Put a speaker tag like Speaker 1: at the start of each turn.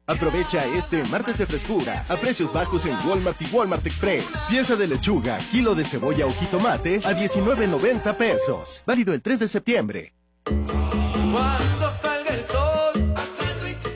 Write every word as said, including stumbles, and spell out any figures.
Speaker 1: Aprovecha este martes de frescura a precios bajos en Walmart y Walmart Express. Pieza de lechuga, kilo de cebolla o jitomate a diecinueve noventa pesos. Válido el tres de septiembre.
Speaker 2: What?